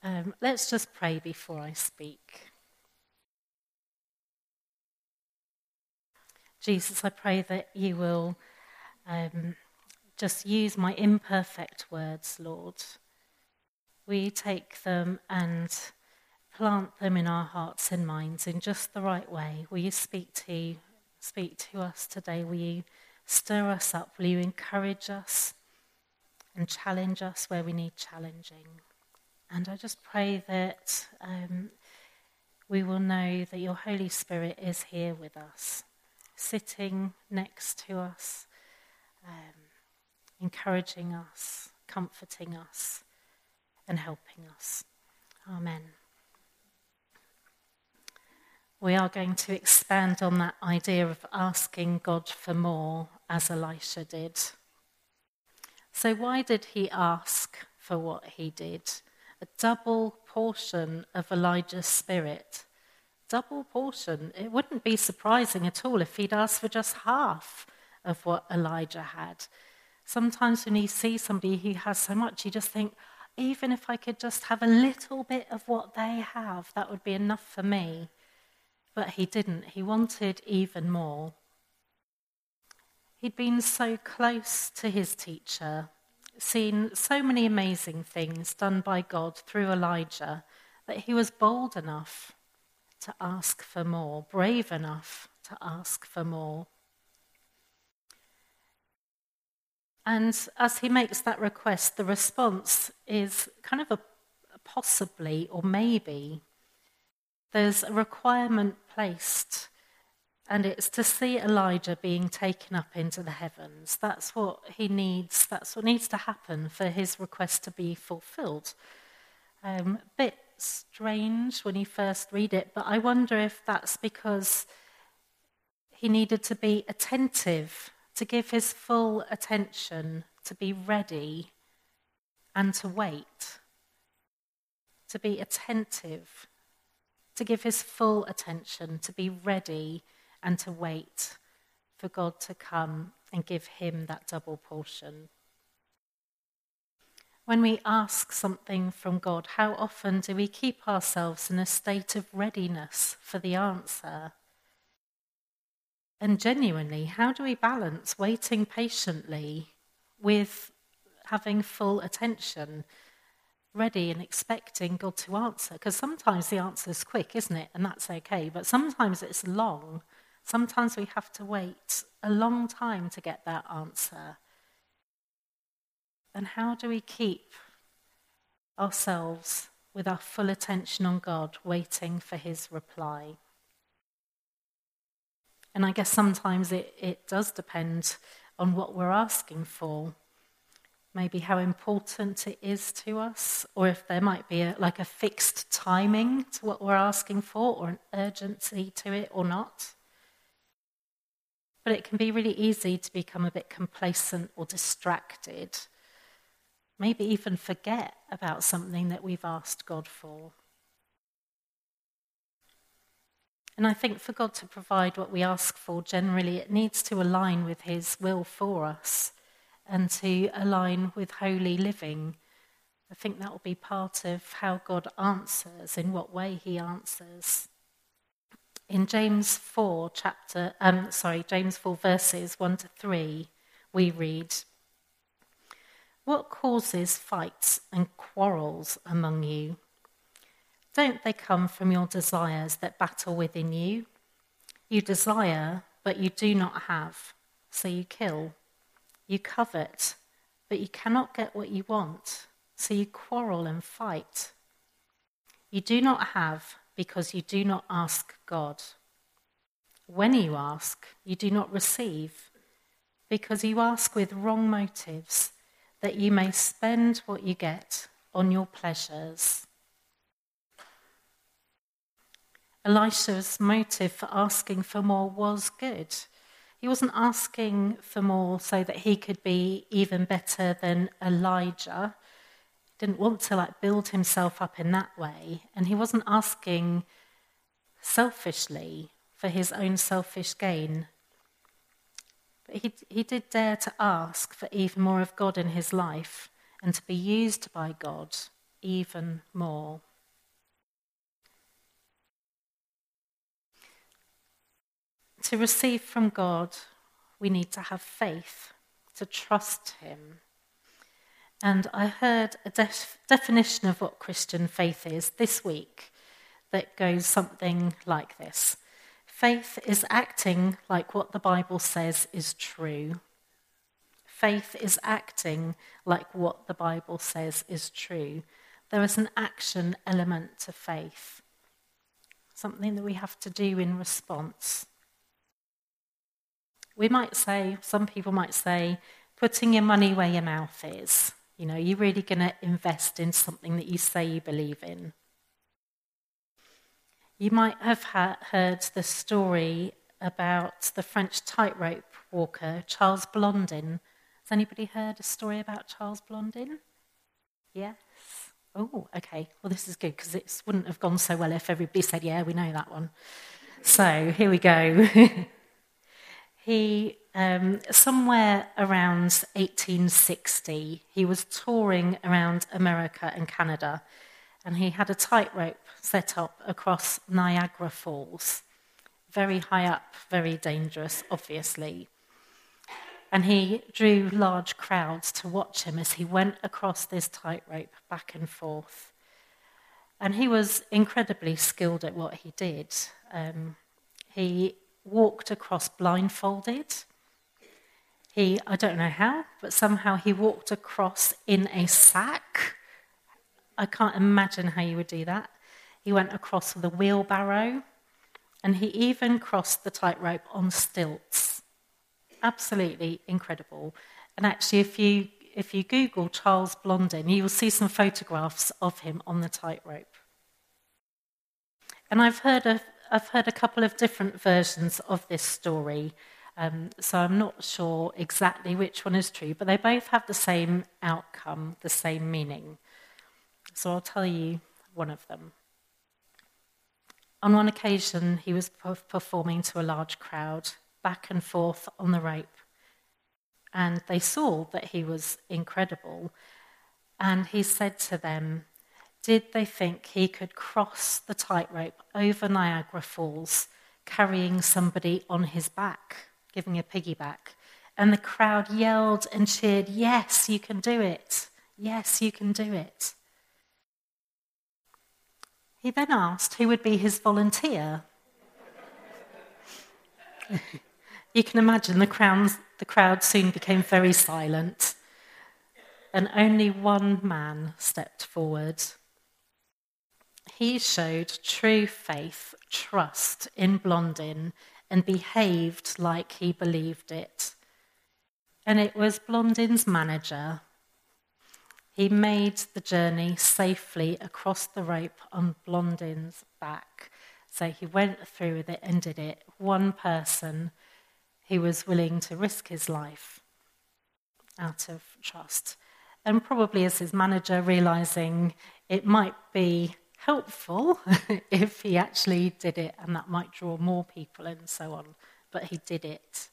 Let's just pray before I speak. Jesus, I pray that you will just use my imperfect words, Lord. Will you take them and plant them in our hearts and minds in just the right way? Will you speak to us today? Will you stir us up? Will you encourage us and challenge us where we need challenging? And I just pray that we will know that your Holy Spirit is here with us, sitting next to us, encouraging us, comforting us, and helping us. Amen. We are going to expand on that idea of asking God for more, as Elisha did. So why did he ask for what he did? A double portion of Elijah's spirit. Double portion. It wouldn't be surprising at all if he'd asked for just half of what Elijah had. Sometimes when you see somebody who has so much, you just think, even if I could just have a little bit of what they have, that would be enough for me. But he didn't. He wanted even more. He'd been so close to his teacher, seen so many amazing things done by God through Elijah, that he was bold enough to ask for more, brave enough to ask for more. And as he makes that request, the response is kind of a possibly or maybe. There's a requirement placed, and it's to see Elijah being taken up into the heavens. That's what he needs. That's what needs to happen for his request to be fulfilled. A bit strange when you first read it, but I wonder if that's because he needed to be attentive, to give his full attention, to be ready, and to wait. To be attentive, to give his full attention, to be ready, and to wait for God to come and give him that double portion. When we ask something from God, how often do we keep ourselves in a state of readiness for the answer? And genuinely, how do we balance waiting patiently with having full attention, ready and expecting God to answer? Because sometimes the answer is quick, isn't it? And that's okay. But sometimes it's long. Sometimes we have to wait a long time to get that answer. And how do we keep ourselves with our full attention on God, waiting for his reply? And I guess sometimes it does depend on what we're asking for. Maybe how important it is to us, or if there might be a fixed timing to what we're asking for, or an urgency to it or not. But it can be really easy to become a bit complacent or distracted. Maybe even forget about something that we've asked God for. And I think for God to provide what we ask for, generally it needs to align with his will for us and to align with holy living. I think that will be part of how God answers, in what way he answers. In James 4 verses 1 to 3, we read, "What causes fights and quarrels among you? Don't they come from your desires that battle within you? You desire, but you do not have, so you kill. You covet, but you cannot get what you want, so you quarrel and fight. You do not have because you do not ask God. When you ask, you do not receive, because you ask with wrong motives, that you may spend what you get on your pleasures." Elisha's motive for asking for more was good. He wasn't asking for more so that he could be even better than Elijah. He didn't want to build himself up in that way. And he wasn't asking selfishly for his own selfish gain. But he did dare to ask for even more of God in his life and to be used by God even more. To receive from God, we need to have faith, to trust him. And I heard a definition of what Christian faith is this week that goes something like this. Faith is acting like what the Bible says is true. Faith is acting like what the Bible says is true. There is an action element to faith, something that we have to do in response. We might say, some people might say, putting your money where your mouth is. You know, you're really going to invest in something that you say you believe in. You might have heard the story about the French tightrope walker, Charles Blondin. Has anybody heard a story about Charles Blondin? Yes? Oh, okay. Well, this is good because it wouldn't have gone so well if everybody said, yeah, we know that one. So, here we go. He, somewhere around 1860, he was touring around America and Canada, and he had a tightrope set up across Niagara Falls. Very high up, very dangerous, obviously. And he drew large crowds to watch him as he went across this tightrope back and forth. And he was incredibly skilled at what he did. He walked across blindfolded. I don't know how, but somehow he walked across in a sack. I can't imagine how you would do that. He went across with a wheelbarrow, and he even crossed the tightrope on stilts. Absolutely incredible. And actually, if you Google Charles Blondin, you will see some photographs of him on the tightrope. And I've heard a couple of different versions of this story, so I'm not sure exactly which one is true, but they both have the same outcome, the same meaning. So I'll tell you one of them. On one occasion, he was performing to a large crowd, back and forth on the rope, and they saw that he was incredible, and he said to them, did they think he could cross the tightrope over Niagara Falls carrying somebody on his back, giving a piggyback? And the crowd yelled and cheered, yes, you can do it. Yes, you can do it. He then asked who would be his volunteer. You can imagine the crowd soon became very silent, and only one man stepped forward. He showed true faith, trust in Blondin, and behaved like he believed it. And it was Blondin's manager. He made the journey safely across the rope on Blondin's back. So he went through with it and did it. One person who was willing to risk his life out of trust. And probably as his manager, realizing it might be helpful if he actually did it, and that might draw more people and so on. But he did it.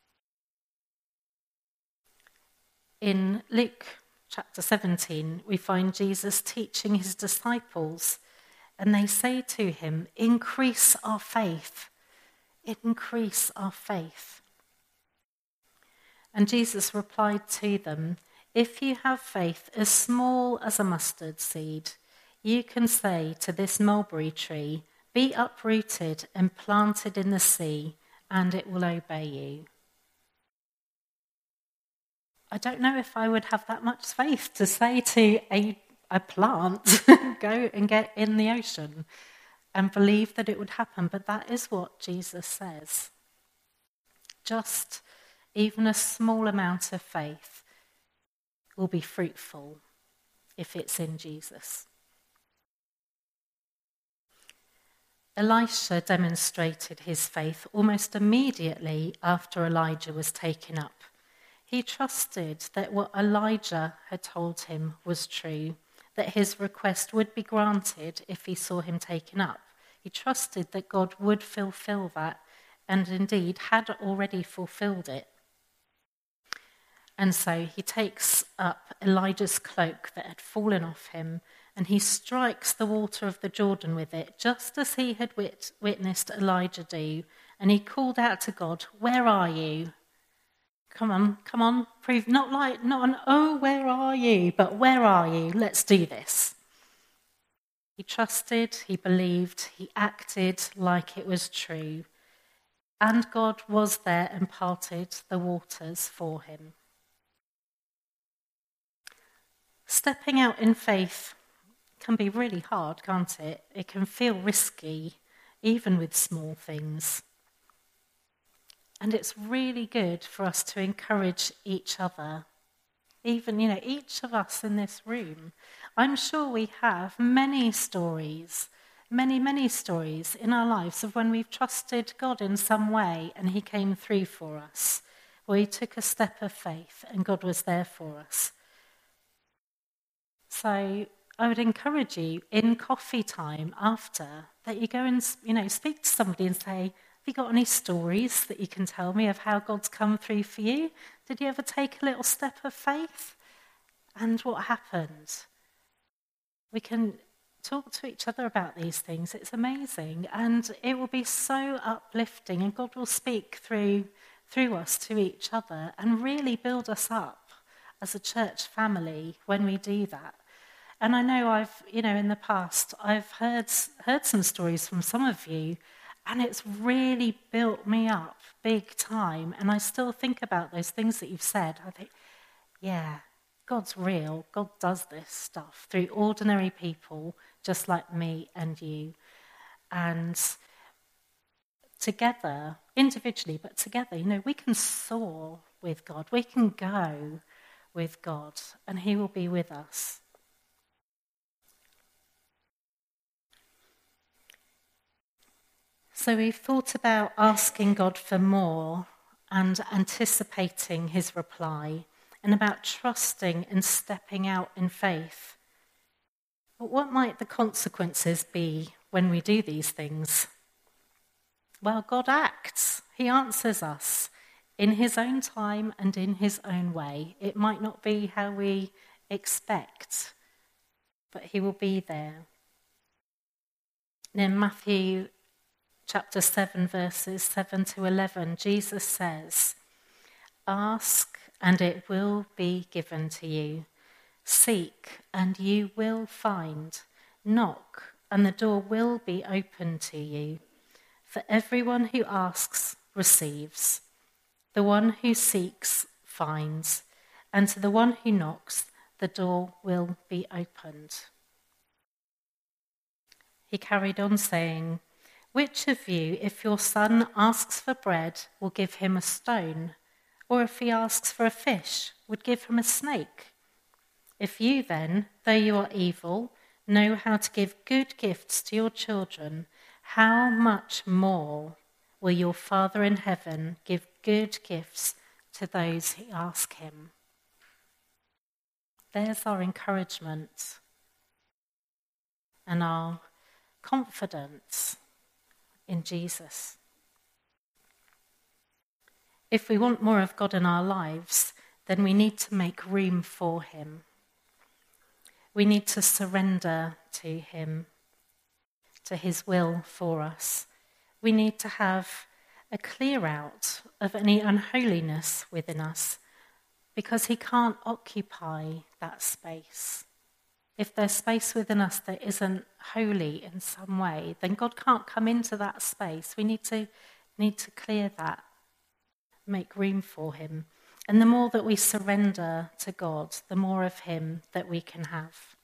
In Luke chapter 17, we find Jesus teaching his disciples, and they say to him, increase our faith. Increase our faith. And Jesus replied to them, if you have faith as small as a mustard seed, you can say to this mulberry tree, be uprooted and planted in the sea, and it will obey you. I don't know if I would have that much faith to say to a plant, go and get in the ocean, and believe that it would happen, but that is what Jesus says. Just even a small amount of faith will be fruitful if it's in Jesus. Elisha demonstrated his faith almost immediately after Elijah was taken up. He trusted that what Elijah had told him was true, that his request would be granted if he saw him taken up. He trusted that God would fulfill that, and indeed had already fulfilled it. And so he takes up Elijah's cloak that had fallen off him, and he strikes the water of the Jordan with it, just as he had witnessed Elijah do. And he called out to God, "Where are you?" Come on, prove, not an, "Oh, where are you?" but "Where are you? Let's do this." He trusted, he believed, he acted like it was true. And God was there and parted the waters for him. Stepping out in faith can be really hard, can't it? It can feel risky, even with small things. And it's really good for us to encourage each other. Even, each of us in this room. I'm sure we have many stories, many stories in our lives of when we've trusted God in some way and he came through for us, or he took a step of faith and God was there for us. So I would encourage you in coffee time after that you go and speak to somebody and say, "Have you got any stories that you can tell me of how God's come through for you? Did you ever take a little step of faith? And what happened?" We can talk to each other about these things. It's amazing. And it will be so uplifting, and God will speak through us to each other and really build us up as a church family when we do that. And I know I've, in the past, I've heard some stories from some of you, and it's really built me up big time. And I still think about those things that you've said. I think, yeah, God's real. God does this stuff through ordinary people just like me and you. And together, individually, but together, we can soar with God. We can go with God, and he will be with us. So we've thought about asking God for more and anticipating his reply, and about trusting and stepping out in faith. But what might the consequences be when we do these things? Well, God acts. He answers us in his own time and in his own way. It might not be how we expect, but he will be there. And in Matthew chapter 7, verses 7 to 11, Jesus says, "Ask, and it will be given to you. Seek, and you will find. Knock, and the door will be opened to you. For everyone who asks receives. The one who seeks finds. And to the one who knocks, the door will be opened." He carried on saying, "Which of you, if your son asks for bread, will give him a stone? Or if he asks for a fish, would give him a snake? If you then, though you are evil, know how to give good gifts to your children, how much more will your Father in heaven give good gifts to those who ask him?" There's our encouragement and our confidence in Jesus. If we want more of God in our lives, then we need to make room for him. We need to surrender to him, to his will for us. We need to have a clear out of any unholiness within us, because he can't occupy that space. If there's space within us that isn't holy in some way, then God can't come into that space. We need to clear that, make room for him. And the more that we surrender to God, the more of him that we can have.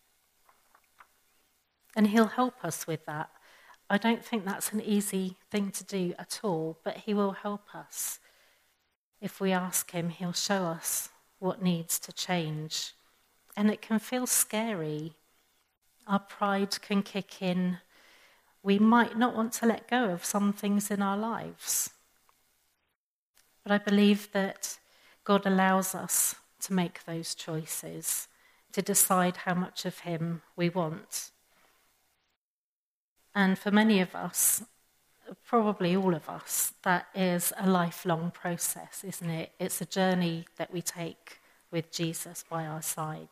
And he'll help us with that. I don't think that's an easy thing to do at all, but he will help us. If we ask him, he'll show us what needs to change. And it can feel scary. Our pride can kick in. We might not want to let go of some things in our lives. But I believe that God allows us to make those choices, to decide how much of him we want. And for many of us, probably all of us, that is a lifelong process, isn't it? It's a journey that we take with Jesus by our side.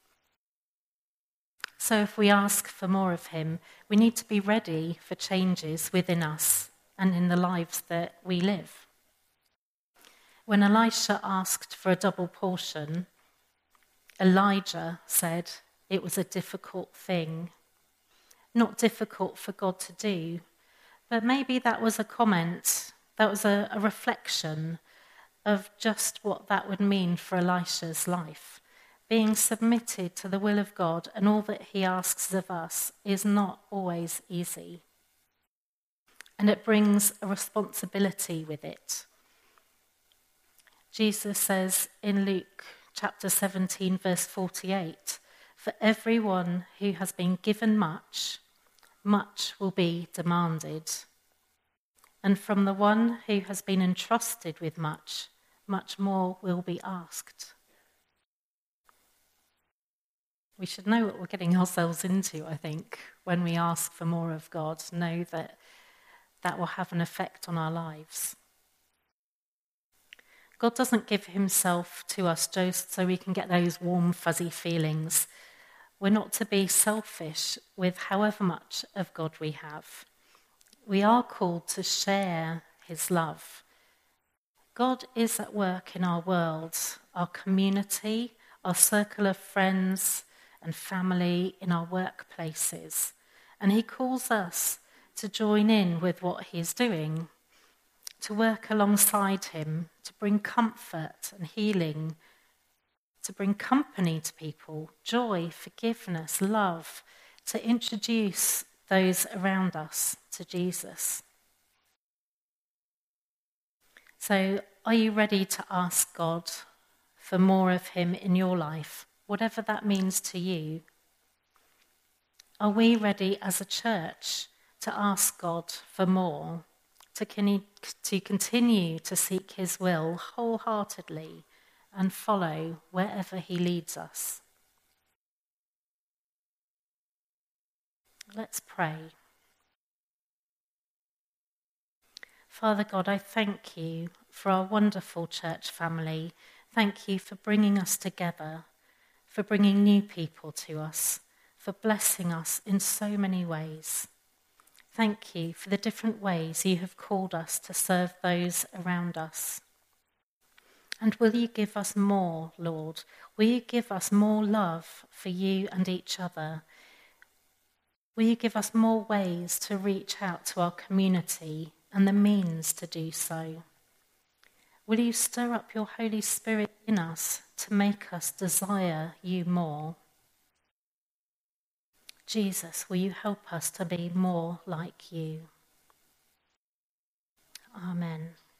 So if we ask for more of him, we need to be ready for changes within us and in the lives that we live. When Elisha asked for a double portion, Elijah said it was a difficult thing. Not difficult for God to do, but maybe that was a comment, that was a reflection of just what that would mean for Elisha's life. Being submitted to the will of God and all that he asks of us is not always easy. And it brings a responsibility with it. Jesus says in Luke chapter 17, verse 48, "For everyone who has been given much, much will be demanded. And from the one who has been entrusted with much, much more will be asked." We should know what we're getting ourselves into, I think, when we ask for more of God, know that that will have an effect on our lives. God doesn't give himself to us just so we can get those warm, fuzzy feelings. We're not to be selfish with however much of God we have. We are called to share his love. God is at work in our world, our community, our circle of friends and family, in our workplaces. And he calls us to join in with what he's doing, to work alongside him, to bring comfort and healing, to bring company to people, joy, forgiveness, love, to introduce those around us to Jesus. So, are you ready to ask God for more of him in your life, whatever that means to you? Are we ready as a church to ask God for more, to continue to seek his will wholeheartedly and follow wherever he leads us? Let's pray. Father God, I thank you for our wonderful church family. Thank you for bringing us together, for bringing new people to us, for blessing us in so many ways. Thank you for the different ways you have called us to serve those around us. And will you give us more, Lord? Will you give us more love for you and each other? Will you give us more ways to reach out to our community and the means to do so? Will you stir up your Holy Spirit in us to make us desire you more? Jesus, will you help us to be more like you? Amen.